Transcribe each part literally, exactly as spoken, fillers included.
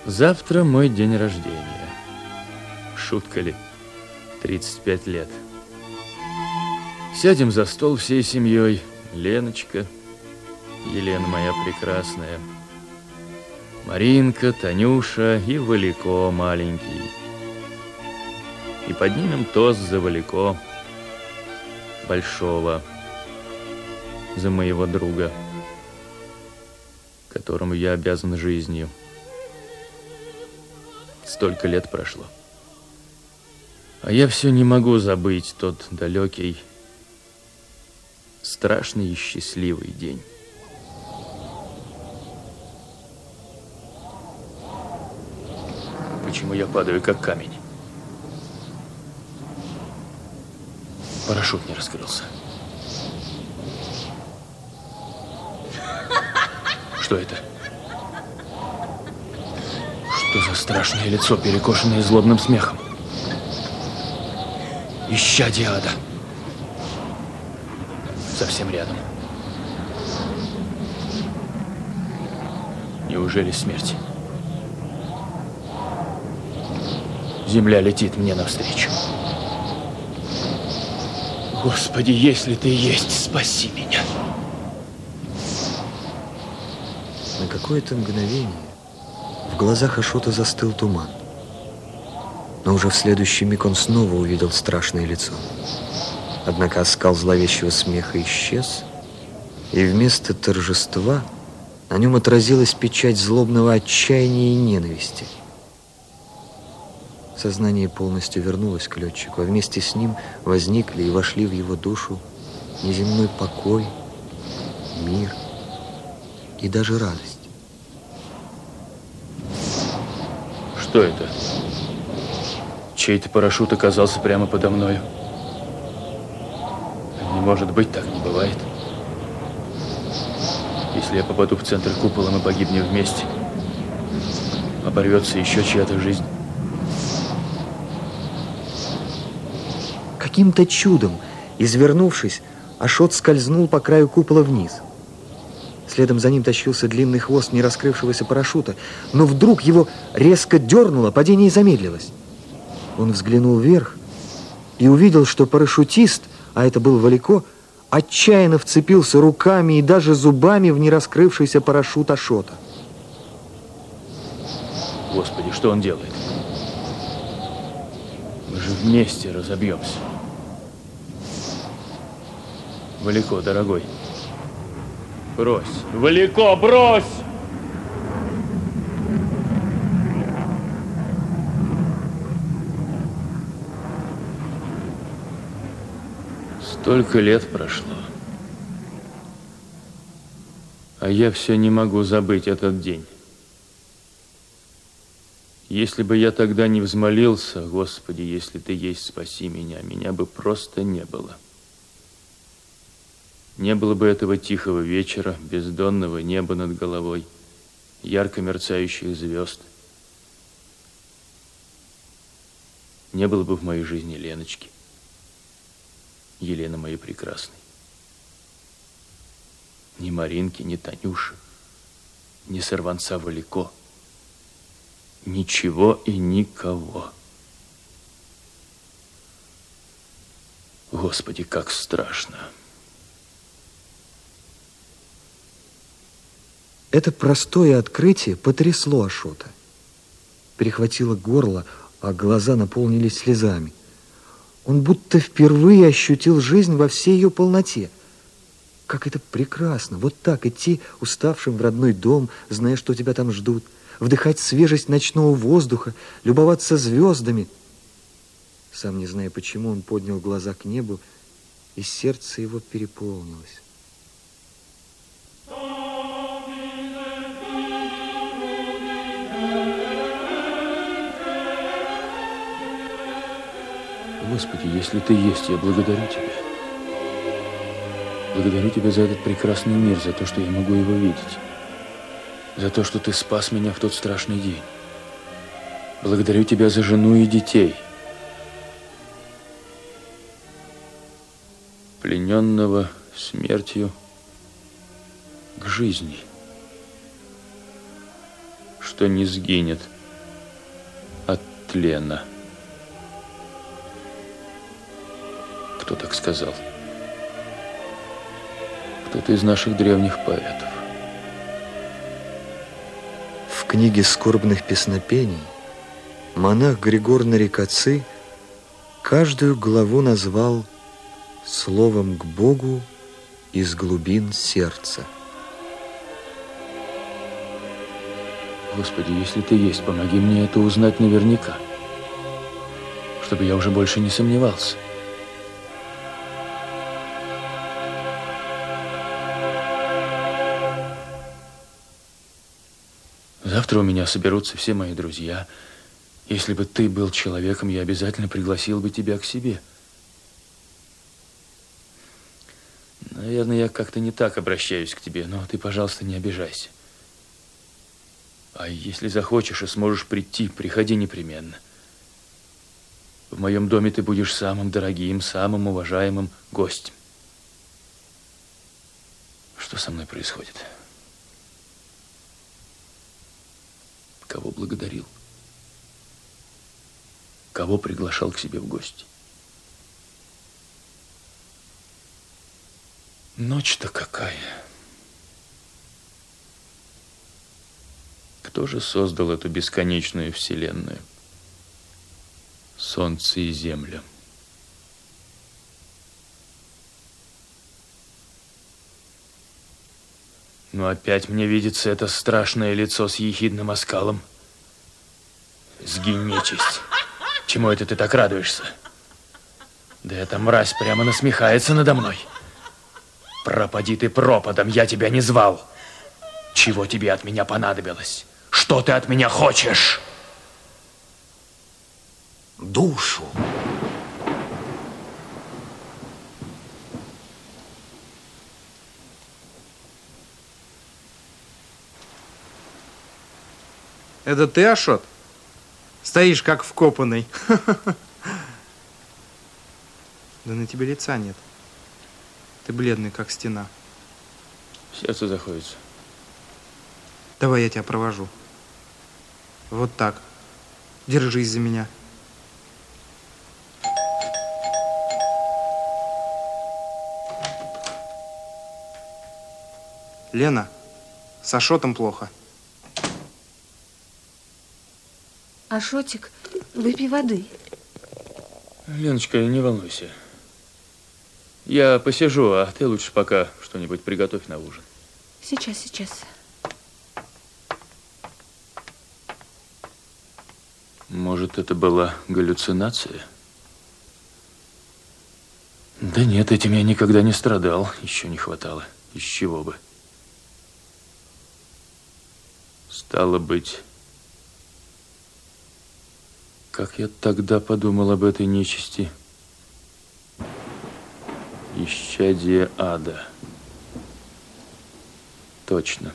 Завтра мой день рождения. Шутка ли? тридцать пять лет. Сядем за стол всей семьей. Леночка, Елена моя прекрасная, Маринка, Танюша и Валико маленький. И поднимем тост за Валико большого, за моего друга, которому я обязан жизнью. Столько лет прошло. А я все не могу забыть тот далекий, страшный и счастливый день. Почему я падаю, как камень? Парашют не раскрылся. Что это? Что за страшное лицо, перекошенное злобным смехом? Исчадие ада. Совсем рядом. Неужели смерть? Земля летит мне навстречу. Господи, если ты есть, спаси меня. На какое-то мгновение в глазах Ашота застыл туман. Но уже в следующий миг он снова увидел страшное лицо. Однако оскал зловещего смеха исчез, и вместо торжества на нем отразилась печать злобного отчаяния и ненависти. Сознание полностью вернулось к летчику, а вместе с ним возникли и вошли в его душу неземной покой, мир и даже радость. Что это? Чей-то парашют оказался прямо подо мною. Не может быть, так не бывает. Если я попаду в центр купола, мы погибнем вместе. Оборвется еще чья-то жизнь. Каким-то чудом, извернувшись, Ашот скользнул по краю купола вниз. Следом за ним тащился длинный хвост не раскрывшегося парашюта, но вдруг его резко дернуло, падение замедлилось. Он взглянул вверх и увидел, что парашютист, а это был Валико, отчаянно вцепился руками и даже зубами в нераскрывшийся парашют Ашота. Господи, что он делает? Мы же вместе разобьемся. Валико, дорогой, брось. Валико, брось! Столько лет прошло, а я все не могу забыть этот день. Если бы я тогда не взмолился, Господи, если Ты есть, спаси меня, меня бы просто не было. Не было бы этого тихого вечера, бездонного неба над головой, ярко мерцающих звезд. Не было бы в моей жизни Леночки, Елены моей прекрасной. Ни Маринки, ни Танюши, ни сорванца Валико. Ничего и никого. Господи, как страшно. Это простое открытие потрясло Ашота. Перехватило горло, а глаза наполнились слезами. Он будто впервые ощутил жизнь во всей ее полноте. Как это прекрасно, вот так идти уставшим в родной дом, зная, что тебя там ждут, вдыхать свежесть ночного воздуха, любоваться звездами. Сам не зная почему, он поднял глаза к небу, и сердце его переполнилось. Господи, если Ты есть, я благодарю Тебя. Благодарю Тебя за этот прекрасный мир, за то, что я могу его видеть. За то, что Ты спас меня в тот страшный день. Благодарю Тебя за жену и детей. Плененного смертью к жизни, что не сгинет Лена. Кто так сказал? Кто-то из наших древних поэтов. В книге скорбных песнопений монах Григор Нарикоцы каждую главу назвал словом к Богу из глубин сердца. Господи, если ты есть, помоги мне это узнать наверняка, чтобы я уже больше не сомневался. Завтра у меня соберутся все мои друзья. Если бы ты был человеком, я обязательно пригласил бы тебя к себе. Наверное, я как-то не так обращаюсь к тебе, но ты, пожалуйста, не обижайся. А если захочешь и сможешь прийти, приходи непременно. В моем доме ты будешь самым дорогим, самым уважаемым гостем. Что со мной происходит? Кого благодарил? Кого приглашал к себе в гости? Ночь-то какая! Кто же создал эту бесконечную вселенную? Солнце и земля. Но опять мне видится это страшное лицо с ехидным оскалом. Сгинь, нечисть. Чему это ты так радуешься? Да эта мразь прямо насмехается надо мной. Пропади ты пропадом, я тебя не звал. Чего тебе от меня понадобилось? Что ты от меня хочешь? Душу. Это ты, Ашот? Стоишь как вкопанный. Да на тебе лица нет. Ты бледный, как стена. Сердце заходится. Давай я тебя провожу. Вот так. Держись за меня. Лена, с Ашотом плохо. Ашотик, выпей воды. Леночка, не волнуйся. Я посижу, а ты лучше пока что-нибудь приготовь на ужин. Сейчас, сейчас. Может, это была галлюцинация? Да нет, этим я никогда не страдал. Еще не хватало. Из чего бы? Стало быть, как я тогда подумал об этой нечисти? Исчадие ада. Точно.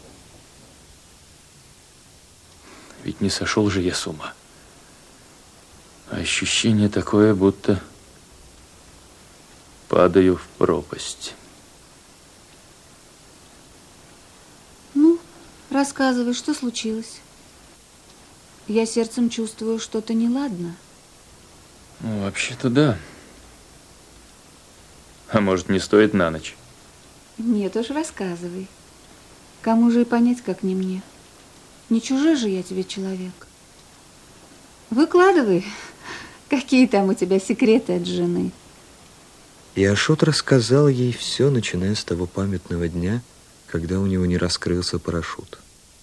Ведь не сошел же я с ума. А ощущение такое, будто падаю в пропасть. Ну, рассказывай, что случилось? Я сердцем чувствую, что-то неладно. Ну, вообще-то да. А может, не стоит на ночь? Нет уж, рассказывай. Кому же и понять, как не мне? Не чужой же я тебе человек. Выкладывай, какие там у тебя секреты от жены. И Ашот рассказал ей все, начиная с того памятного дня, когда у него не раскрылся парашют.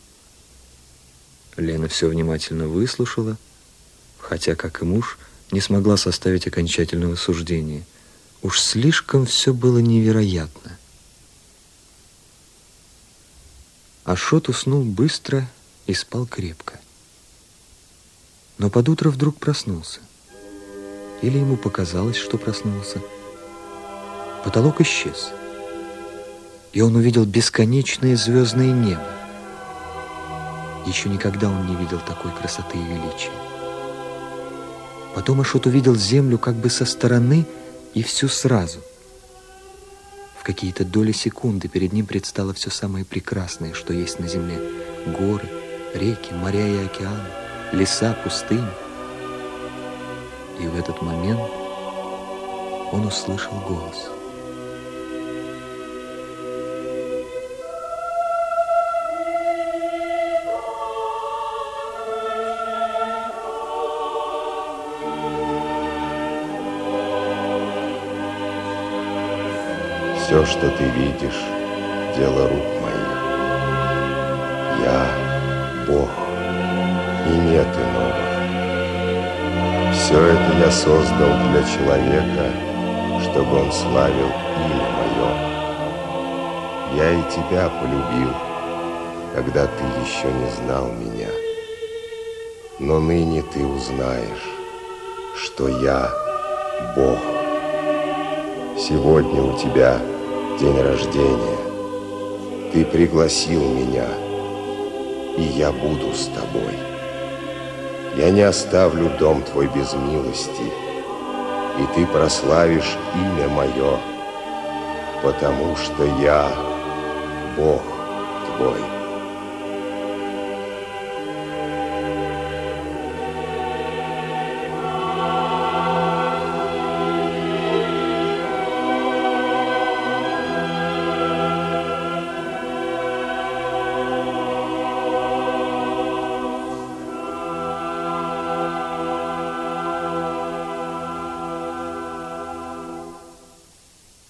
Лена все внимательно выслушала, хотя, как и муж, не смогла составить окончательного суждения. Уж слишком все было невероятно. Ашот уснул быстро и спал крепко. Но под утро вдруг проснулся. Или ему показалось, что проснулся. Потолок исчез, и он увидел бесконечное звездное небо. Еще никогда он не видел такой красоты и величия. Потом Ашот увидел землю как бы со стороны и всю сразу. В какие-то доли секунды перед ним предстало все самое прекрасное, что есть на земле. Горы, реки, моря и океаны, леса, пустыни. И в этот момент он услышал голос. Все, что ты видишь, дело рук моих. Я Бог, и нет иного. Все это я создал для человека, чтобы он славил имя мое. Я и тебя полюбил, когда ты еще не знал меня. Но ныне ты узнаешь, что я Бог. Сегодня у тебя день рождения. Ты пригласил меня, и я буду с тобой. Я не оставлю дом твой без милости, и ты прославишь имя мое, потому что я Бог твой.